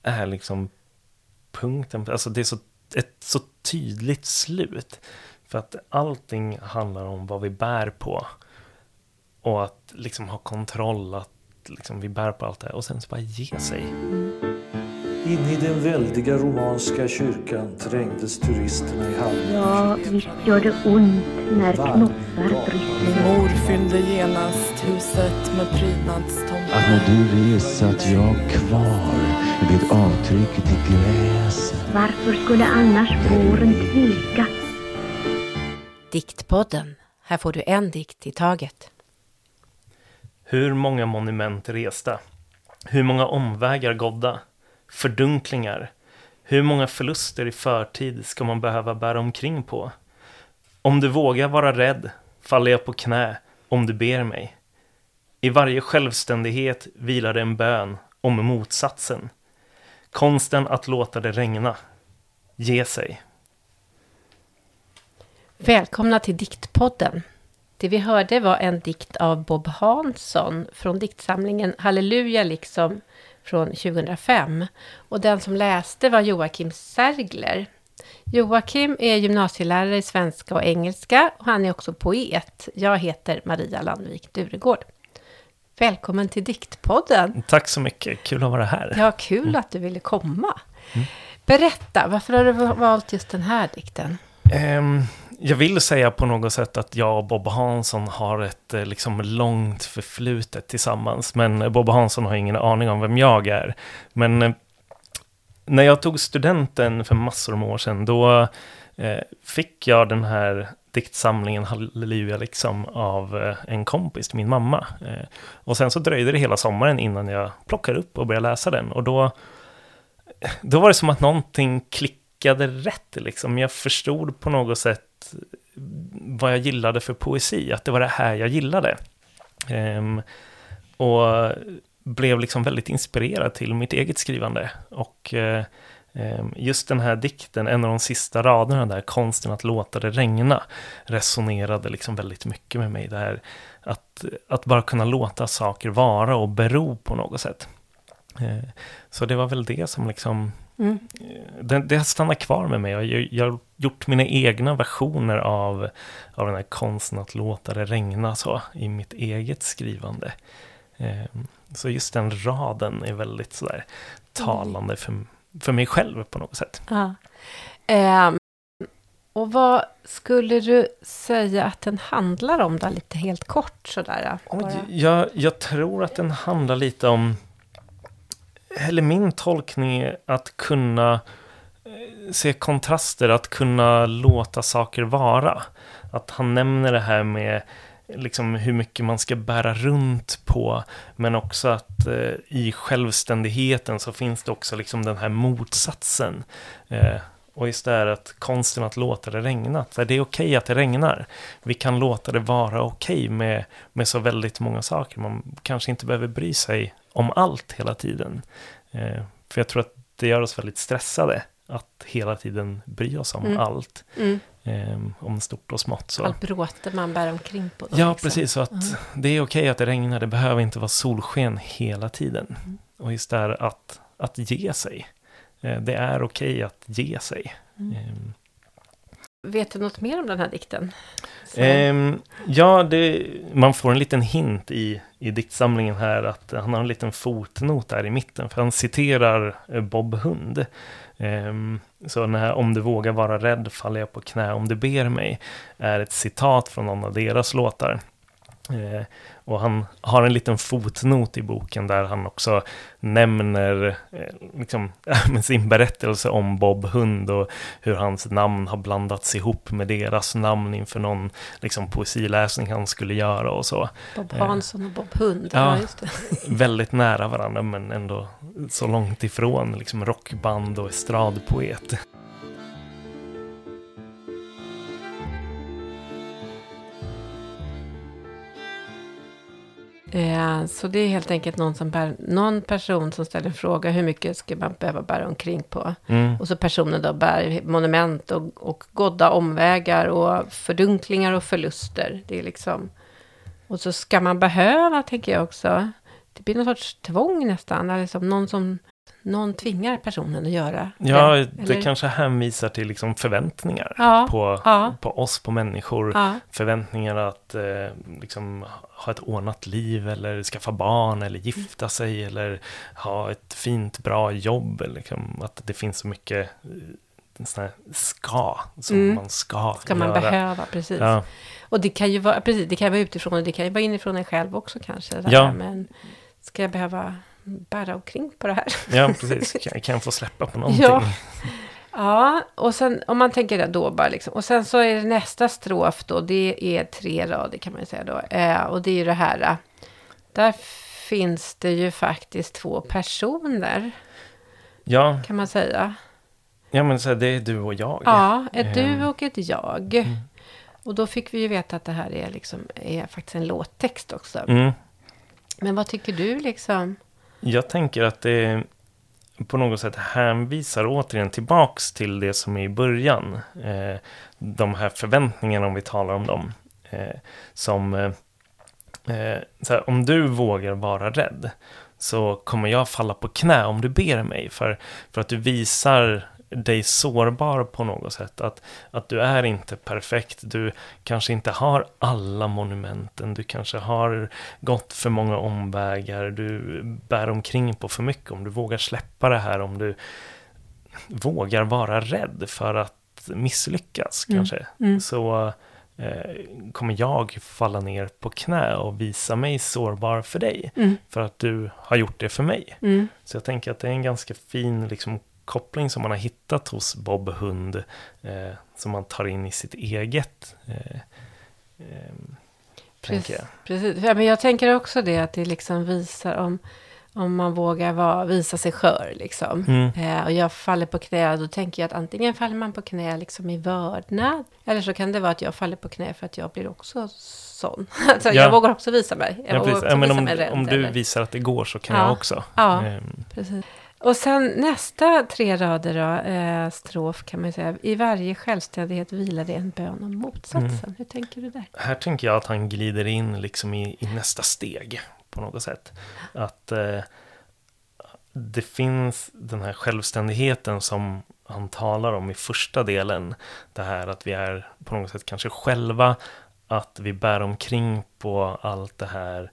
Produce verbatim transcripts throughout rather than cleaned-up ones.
är liksom punkten. Alltså det är så, ett så tydligt slut. För att allting handlar om vad vi bär på. Och att liksom ha kontroll, att liksom vi bär på allt det här. Och sen så bara ge sig. In i den väldiga romanska kyrkan trängdes turisterna i hallen. Ja, visst gör det ont när knoppar bryter. Mor fyllde genast huset med prydnadstomtar. Att när du res att jag kvar vid avtrycket i gräset. Varför skulle annars våren tveka? Diktpodden. Här får du en dikt i taget. Hur många monument resta? Hur många omvägar gådda? Fördunklingar. Hur många förluster i förtid ska man behöva bära omkring på? Om du vågar vara rädd, faller jag på knä om du ber mig. I varje självständighet vilar det en bön om motsatsen. Konsten att låta det regna. Ge sig. Välkomna till Diktpodden. Det vi hörde var en dikt av Bob Hansson från diktsamlingen Halleluja liksom från tjugohundrafem. Och den som läste var Joakim Sergler. Joakim är gymnasielärare i svenska och engelska och han är också poet. Jag heter Maria Landvik Duregård. Välkommen till Diktpodden. Tack så mycket, kul att vara här. Ja, kul mm. att du ville komma. Mm. Berätta, varför har du valt just den här dikten? Um, jag vill säga på något sätt att jag och Bob Hansson har ett liksom långt förflutet tillsammans. Men Bob Hansson har ingen aning om vem jag är. Men eh, när jag tog studenten för massor av år sedan, då eh, fick jag den här diktsamlingen Halleluja liksom av eh, en kompis till min mamma. Eh, och sen så dröjde det hela sommaren innan jag plockade upp och började läsa den. Och då, då var det som att någonting klickade rätt liksom. Jag förstod på något sätt vad jag gillade för poesi, att det var det här jag gillade. Um, och blev liksom väldigt inspirerad till mitt eget skrivande. Och uh, um, just den här dikten, en av de sista raderna där, konsten att låta det regna, resonerade liksom väldigt mycket med mig där. Att, att bara kunna låta saker vara och bero på något sätt. Uh, så det var väl det som liksom Mm. Det, det har stannat kvar med mig. Jag, jag har gjort mina egna versioner av, av den här konsten att låta det regna så, i mitt eget skrivande. Eh, så just den raden är väldigt sådär talande för, för mig själv på något sätt. Ja. Eh, och vad skulle du säga att den handlar om då, lite helt kort sådär? Jag, jag tror att den handlar lite om, eller min tolkning är att kunna se kontraster, att kunna låta saker vara. Att han nämner det här med liksom hur mycket man ska bära runt på, men också att eh, i självständigheten så finns det också liksom den här motsatsen. Eh, och just det här att konsten att låta det regna. Så det är okej att det regnar. Vi kan låta det vara okej med, med så väldigt många saker. Man kanske inte behöver bry sig om allt hela tiden. Eh, för jag tror att det gör oss väldigt stressade att hela tiden bry oss om mm. allt. Mm. Eh, om stort och smått. Så. Allt bråte man bär omkring på. Då, ja, liksom. Precis. Så att mm. det är okej att det regnar. Det behöver inte vara solsken hela tiden. Mm. Och just där att, att ge sig. Eh, det är okej att ge sig. Mm. Eh, Vet du något mer om den här dikten? Eh, ja, det, man får en liten hint i, i diktsamlingen här att han har en liten fotnot där i mitten. För han citerar Bob Hund. Eh, så när om du vågar vara rädd faller jag på knä om du ber mig är ett citat från någon av deras låtar. Eh, och han har en liten fotnot i boken där han också nämner eh, liksom, med sin berättelse om Bob Hund och hur hans namn har blandats ihop med deras namn inför någon liksom, poesiläsning han skulle göra och så. Bob Hansson och Bob Hund. Ja, ja just det. Väldigt nära varandra men ändå så långt ifrån liksom rockband och estradpoet. Eh, så det är helt enkelt någon, som bär, någon person som ställer en fråga hur mycket ska man behöva bära omkring på. Mm. Och så personen då bär monument och, och godda omvägar och fördunklingar och förluster. Det är liksom, och så ska man behöva, tänker jag också. Det blir någon sorts tvång nästan. Liksom någon som någon tvingar personen att göra Ja, det. det Eller? kanske hänvisar till liksom förväntningar Ja, på, ja. på oss, på människor. Ja. Förväntningar att eh, liksom, ha ett ordnat liv eller skaffa barn eller gifta sig eller ha ett fint, bra jobb. Liksom, att det finns så mycket eh, sån här ska som Mm. man ska, Ska man göra. behöva, precis. Ja. Och det kan ju vara, precis, det kan vara utifrån och det kan ju vara inifrån en själv också kanske. Det Ja. här, men ska jag behöva bära omkring på det här? Ja, precis. Kan, kan jag få släppa på någonting? Ja. Ja, och sen om man tänker det då bara liksom. Och sen så är det nästa strof då, det är tre rader kan man ju säga då. Eh, och det är ju det här, eh, där finns det ju faktiskt två personer, Ja, kan man säga. ja men så här, det är du och jag. Ja, ett Ehm. du och ett jag. Och då fick vi ju veta att det här är, liksom, är faktiskt en låttext också. Mm. Men vad tycker du liksom? Jag tänker att det på något sätt hänvisar återigen tillbaks till det som är i början. Eh, de här förväntningarna, om vi talar om dem. Eh, som, eh, eh, så här, om du vågar vara rädd så kommer jag falla på knä om du ber mig. För, för att du visar dig sårbar på något sätt. Att, att du är inte perfekt. Du kanske inte har alla monumenten. Du kanske har gått för många omvägar. Du bär omkring på för mycket. Om du vågar släppa det här. Om du vågar vara rädd för att misslyckas Mm. kanske. Mm. Så eh, kommer jag falla ner på knä och visa mig sårbar för dig. Mm. För att du har gjort det för mig. Mm. Så jag tänker att det är en ganska fin liksom, koppling som man har hittat hos Bob Hund. Eh, som man tar in i sitt eget. Eh, eh, tänker jag. Precis. Ja, men jag tänker också det att det liksom visar om, om man vågar vara, visa sig skör. Liksom. Mm. Eh, och jag faller på knä, då tänker jag att antingen faller man på knä liksom i vördnad. Eller så kan det vara att jag faller på knä för att jag blir också sån. Alltså, Ja. Jag vågar också visa mig. Jag Ja, vågar precis. också Ja, men visa om, mig rädd, om du eller? visar att det går så kan Ja. jag också. Ja. Eh, Precis. Och sen nästa tre rader då, eh, strof kan man ju säga. I varje självständighet vilar det en bön om motsatsen. Mm. Hur tänker du där? här tänker jag att han glider in liksom i, i nästa steg på något sätt. Att eh, det finns den här självständigheten som han talar om i första delen. Det här att vi är på något sätt kanske själva, att vi bär omkring på allt det här.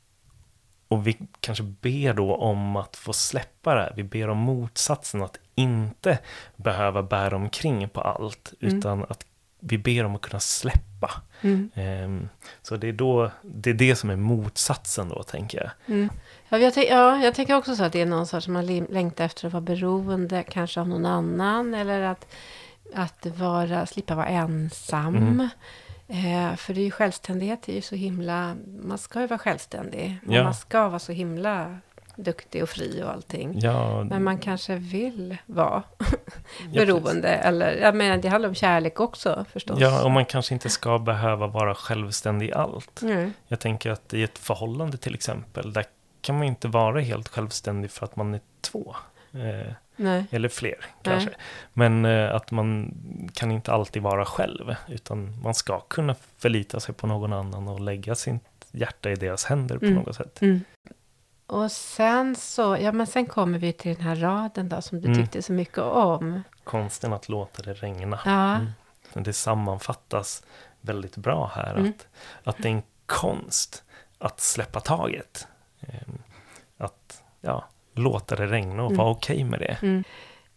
Och vi kanske ber då om att få släppa det här. Vi ber om motsatsen, att inte behöva bära omkring på allt. Mm. Utan att vi ber om att kunna släppa. Mm. Ehm, så det är, då, det är det som är motsatsen då, tänker jag. Mm. Ja, jag, tänk, ja, jag tänker också så att det är någon sorts som man lim- längtar efter att vara beroende kanske av någon annan. Eller att, att vara, slippa vara ensam. Mm. Eh, för det är ju självständighet, det är ju så himla, man ska ju vara självständig. Och Ja. man ska vara så himla duktig och fri och allting. Ja, Men man kanske vill vara ja, beroende. Eller, jag menar, det handlar om kärlek också förstås. Ja, och man kanske inte ska behöva vara självständig i allt. Mm. Jag tänker att i ett förhållande till exempel, där kan man inte vara helt självständig för att man är två. Eh, Nej. eller fler kanske. Men eh, att man kan inte alltid vara själv, utan man ska kunna förlita sig på någon annan och lägga sitt hjärta i deras händer på Mm. något sätt. Mm. Och sen så, ja men sen kommer vi till den här raden då som du Mm. tyckte så mycket om. Konsten att låta det regna. Ja. Mm. Det sammanfattas väldigt bra här. Mm. Att, att det är en konst att släppa taget. Ehm, Att ja, låta det regna och Mm. vara okej med det. Mm.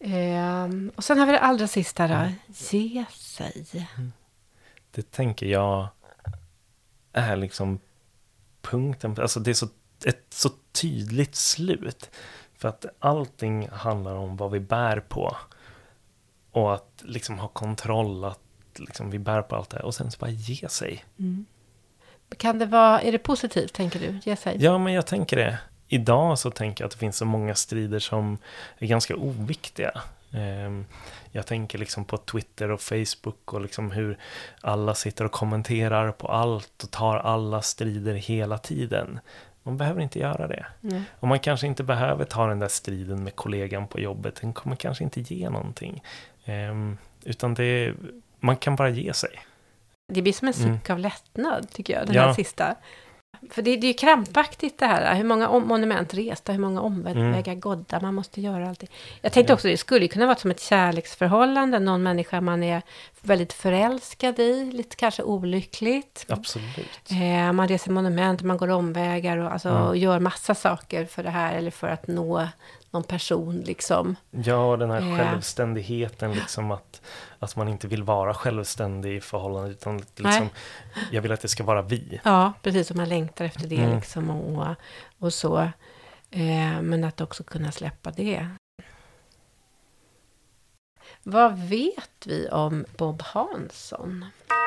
Ehm, och sen har vi det allra sista då. Ge sig. Det tänker jag är liksom punkten. Alltså det är så, ett så tydligt slut. För att allting handlar om vad vi bär på. Och att liksom ha kontroll. Att liksom vi bär på allt det här. Och sen så bara ge sig. Mm. Kan det vara, är det positivt tänker du? Ge sig? Ja, men jag tänker det. Idag så tänker jag att det finns så många strider som är ganska oviktiga. Ehm, Jag tänker liksom på Twitter och Facebook och liksom hur alla sitter och kommenterar på allt och tar alla strider hela tiden. Man behöver inte göra det. Mm. Och man kanske inte behöver ta den där striden med kollegan på jobbet. Den kommer kanske inte ge någonting. Ehm, utan det, man kan bara ge sig. Det blir som en suck Mm. av lättnad tycker jag, den Ja. här sista. För det, det är ju krampaktigt det här. Hur många om, monument resta, hur många omvägar mm. godda. Man måste göra allting. Jag tänkte ja. också, det skulle kunna vara som ett kärleksförhållande. Någon människa man är väldigt förälskad i. Lite kanske olyckligt. Absolut. Eh, man reser monument, man går omvägar och, alltså, mm. och gör massa saker för det här. Eller för att nå någon person liksom. Ja, den här eh. självständigheten liksom att, att man inte vill vara självständig i förhållande utan liksom, jag vill att det ska vara vi. Ja, precis, som man längtar efter det mm. liksom och, och så. Eh, men att också kunna släppa det. Vad vet vi om Bob Hansson?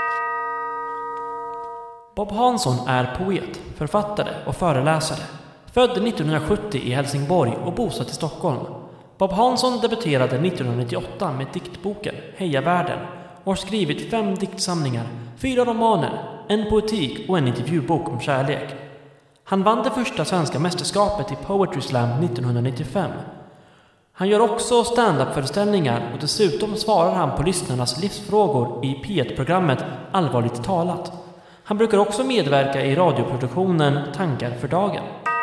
Bob Hansson är poet, författare och föreläsare. Född nittonhundrasjuttio i Helsingborg och bosatt i Stockholm. Bob Hansson debuterade nittonhundranittioåtta med diktboken Heja världen och har skrivit fem diktsamlingar, fyra romaner, en poetik och en intervjubok om kärlek. Han vann det första svenska mästerskapet i Poetry Slam nittonhundranittiofem. Han gör också stand-up-föreställningar och dessutom svarar han på lyssnarnas livsfrågor i P ett-programmet Allvarligt talat. Han brukar också medverka i radioproduktionen Tankar för dagen.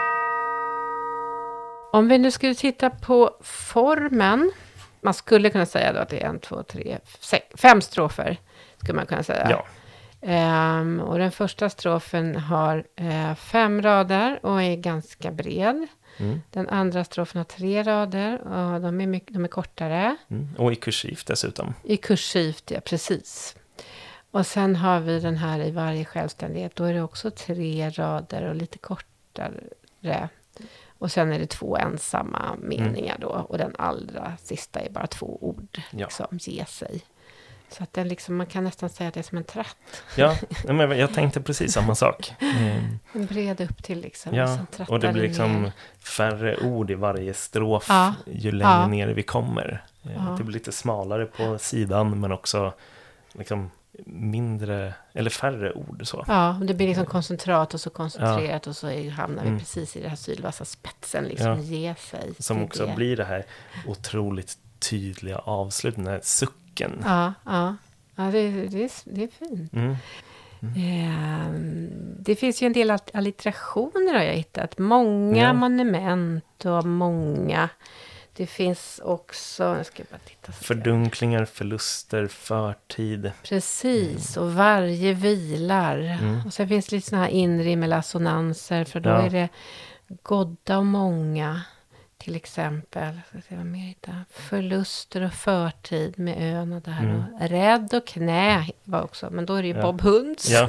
Om vi nu skulle titta på formen, man skulle kunna säga då att det är en, två, tre, sex, fem strofer skulle man kunna säga. Ja. Um, och den första strofen har uh, fem rader och är ganska bred. Mm. Den andra strofen har tre rader och de är, mycket, de är kortare. Mm. Och i kursivt dessutom. I kursivt, ja precis. Och sen har vi den här i varje självständighet. Då är det också tre rader och lite kortare. Och sen är det två ensamma meningar då. Och den allra sista är bara två ord. Ja. Liksom, ge sig. Så att den liksom, man kan nästan säga att det är som en tratt. Ja, men jag tänkte precis samma sak. Mm. En bred upp till liksom. Ja, och det blir liksom ner. Färre ord i varje strof ja. Ju längre ja. Ner vi kommer. Ja. Det blir lite smalare på sidan men också liksom mindre, eller färre ord så. Ja, och det blir liksom koncentrat och så koncentrerat ja. Och så är, hamnar vi mm. precis i det här sylvassa spetsen liksom, ja. Ge sig. Som också det. Blir det här otroligt tydliga avslut, den här sucken. Ja, ja. Ja, det, det, är, det är fint. Mm. Mm. Eh, det finns ju en del allitterationer har jag hittat. Många ja. Monument och många. Det finns också, jag ska bara titta. Fördunklingar, förluster, förtid. Precis, mm. och varje vilar. Mm. Och sen finns det lite såna här inrim eller assonanser. För då ja. Är det godda och många. Till exempel, ska se vad mer hitta. Förluster och förtid med ön och där. Mm. Och rädd och knä var också. Men då är det ju ja. Bob Hunds. Ja.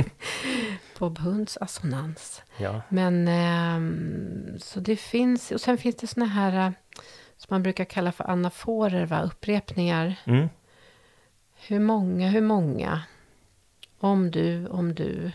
Bob Hunds assonans. Ja. Men ähm, så det finns. Och sen finns det såna här äh, som man brukar kalla för anaforer, va? Upprepningar. Mm. Hur många, hur många. Om du, om du.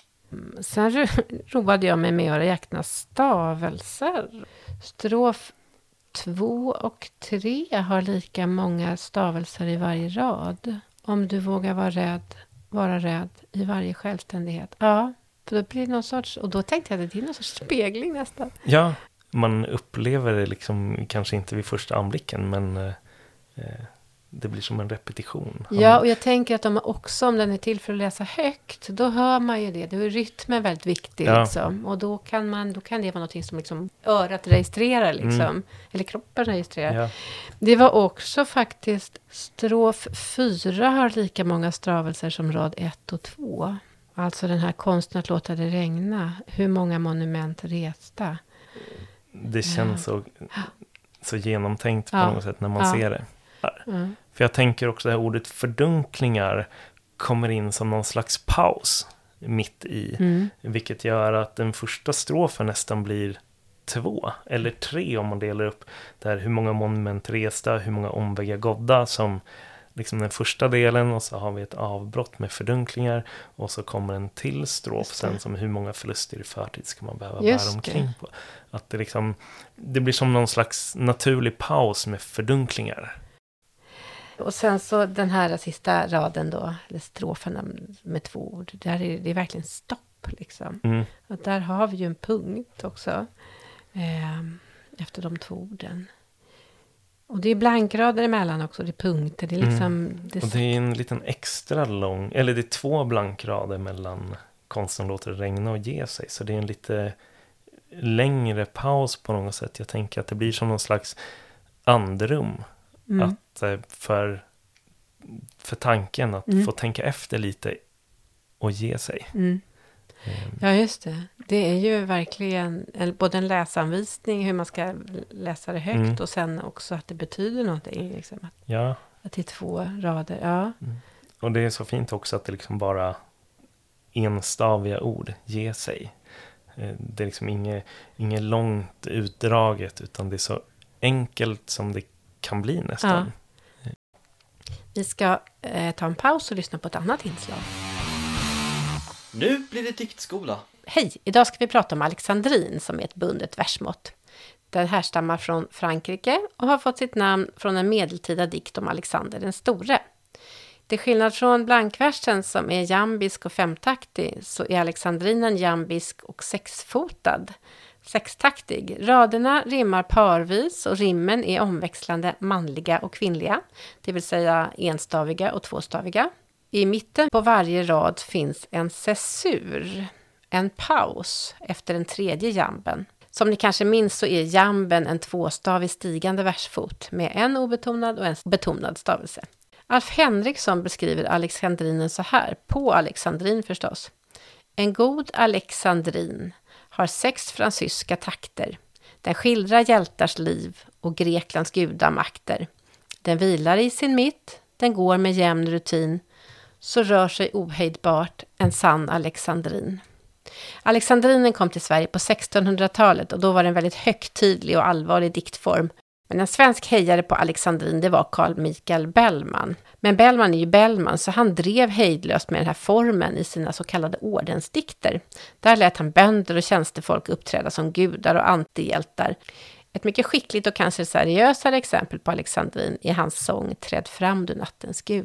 Sen ro- roade jag mig med att räkna stavelser. Strof två och tre har lika många stavelser i varje rad. Om du vågar vara rädd, vara rädd i varje självständighet. Ja, för då blir det någon sorts, och då tänkte jag att det är någon sorts spegling nästan. Ja, man upplever det liksom kanske inte vid första anblicken, men eh, det blir som en repetition. Ja, och jag tänker att de också, om den är till för att läsa högt, då hör man ju det. Då är rytmen väldigt viktig. Ja. Liksom. Och då kan, man, då kan det vara något som liksom örat registrerar. Liksom. Mm. Eller kroppen registrerar. Ja. Det var också faktiskt strof fyra har lika många stavelser som rad ett och två. Alltså den här konsten att låta det regna. Hur många monument resta. Det känns ja. så, så genomtänkt på ja. Något sätt när man ja. Ser det. Mm. För jag tänker också det här ordet fördunklingar kommer in som någon slags paus mitt i. Mm. Vilket gör att den första strofen nästan blir två eller tre om man delar upp där hur många monument resta, hur många omvägar godda som liksom den första delen, och så har vi ett avbrott med fördunklingar och så kommer en till strof sen som hur många förluster i förtid ska man behöva Just bära omkring på. Att det liksom det blir som någon slags naturlig paus med fördunklingar. Och sen så den här sista raden då, eller strofen med två ord, där är det är verkligen stopp liksom. Mm. Och där har vi ju en punkt också eh, efter de två orden. Och det är blankrader emellan också, det är punkter. Det är liksom, mm. det, och det är en liten extra lång, eller det är två blankrader mellan konsten låter det regna och ge sig. Så det är en lite längre paus på något sätt. Jag tänker att det blir som någon slags andrum. Mm. Att eh, för, för tanken att mm. få tänka efter lite och ge sig. Mm. Ja, just det. Det är ju verkligen en, både en läsanvisning, hur man ska läsa det högt mm. och sen också att det betyder någonting. Liksom. Att, ja. att det är två rader, ja. Mm. Och det är så fint också att det liksom bara enstaviga ord, ge sig. Det är liksom inget, inget långt utdraget, utan det är så enkelt som det kan bli nästan. Ja. Vi ska eh, ta en paus och lyssna på ett annat inslag. Nu blir det diktskola. Hej, idag ska vi prata om alexandrin som är ett bundet versmått. Den härstammar från Frankrike och har fått sitt namn från en medeltida dikt om Alexander den store. Till skillnad från blankversen som är jambisk och femtaktig så är alexandrinen jambisk och sexfotad. Sextaktig. Raderna rimmar parvis och rimmen är omväxlande manliga och kvinnliga, det vill säga enstaviga och tvåstaviga. I mitten på varje rad finns en cessur, en paus efter den tredje jamben. Som ni kanske minns så är jamben en tvåstavig stigande versfot med en obetonad och en betonad stavelse. Alf Henriksson beskriver alexandrinen så här, på alexandrin förstås. En god alexandrin har sex fransyska takter. Den skildrar hjältars liv och Greklands gudamakter. Den vilar i sin mitt, den går med jämn rutin, så rör sig ohejdbart en sann alexandrin. Alexandrinen kom till Sverige på sextonhundratalet och då var den väldigt högtidlig och allvarlig diktform. Men en svensk hejare på alexandrin, det var Carl Michael Bellman. Men Bellman är ju Bellman så han drev hejdlöst med den här formen i sina så kallade ordensdikter. Där lät han bönder och tjänstefolk uppträda som gudar och antihjältar. Ett mycket skickligt och kanske seriösare exempel på alexandrin är hans sång Träd fram du nattens gud.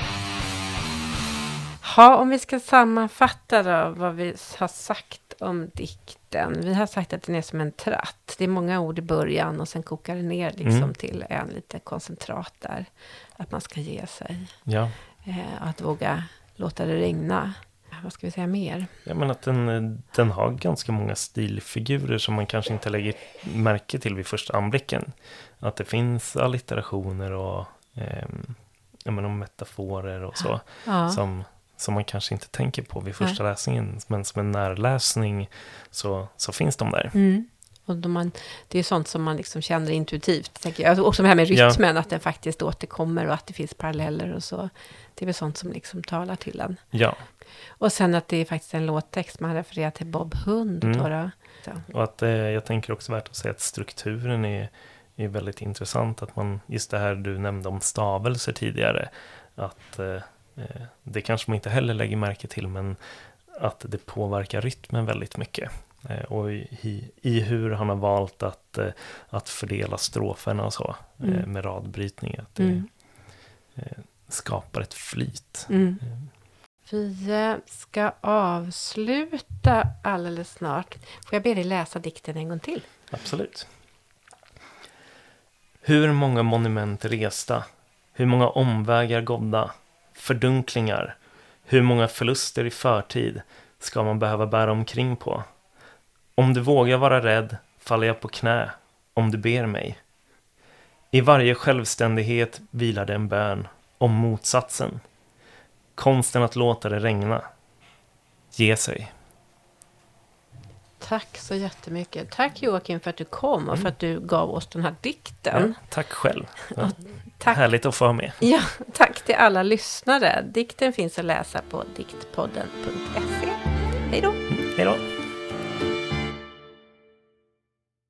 Ja, om vi ska sammanfatta då vad vi har sagt om dikten. Vi har sagt att den är som en tratt. Det är många ord i början och sen kokar det ner liksom mm. till en lite koncentrat där. Att man ska ge sig. Ja. Eh, att våga låta det regna. Vad ska vi säga mer? Ja, men att den, den har ganska många stilfigurer som man kanske inte lägger märke till vid första anblicken. Att det finns allitterationer och eh, jag menar, metaforer och så. Ja. Som... som man kanske inte tänker på vid första Nej. läsningen. Men som en närläsning så, så finns de där. Mm. Och de man, det är sånt som man liksom känner intuitivt. Tänker jag. Också det här med rytmen, ja. Att den faktiskt återkommer och att det finns paralleller och så. Det är väl sånt som liksom talar till en. Ja. Och sen att det är faktiskt en låttext. Man refererar till Bob Hund. Mm. Då då. Och att eh, jag tänker också värt att säga att strukturen är, är väldigt intressant. Att man, just det här du nämnde om stavelser tidigare. Att... Eh, det kanske man inte heller lägger märke till, men att det påverkar rytmen väldigt mycket. Och i, i hur han har valt att, att fördela stroferna och så mm. med radbrytning. Att det mm. skapar ett flyt. Mm. Vi ska avsluta alldeles snart. Får jag be dig läsa dikten en gång till? Absolut. Hur många monument resta, hur många omvägar gådda, fördunklingar, hur många förluster i förtid ska man behöva bära omkring på? Om du vågar vara rädd faller jag på knä, om du ber mig. I varje självständighet vilar det en bön om motsatsen. Konsten att låta det regna. Ge sig. Tack så jättemycket. Tack Joakim för att du kom och för att du gav oss den här dikten. Ja, tack själv. Ja, tack. Härligt att få vara med. Ja, tack till alla lyssnare. Dikten finns att läsa på diktpodden punkt se. Hej då. Hej då.